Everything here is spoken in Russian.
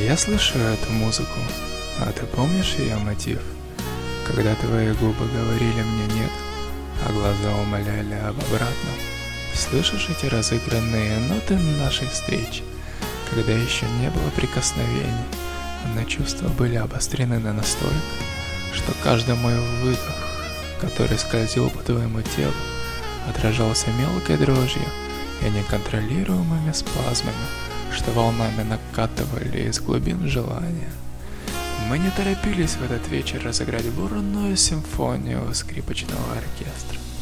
Я слышу эту музыку, а ты помнишь ее мотив? Когда твои губы говорили мне «нет», а глаза умоляли об обратном. Слышишь эти разыгранные ноты нашей встречи, когда еще не было прикосновений, но чувства были обострены настолько, что каждый мой выдох, который скользил по твоему телу, отражался мелкой дрожью и неконтролируемыми спазмами, что волнами накатывали из глубин желания. Мы не торопились в этот вечер разыграть бурную симфонию скрипочного оркестра.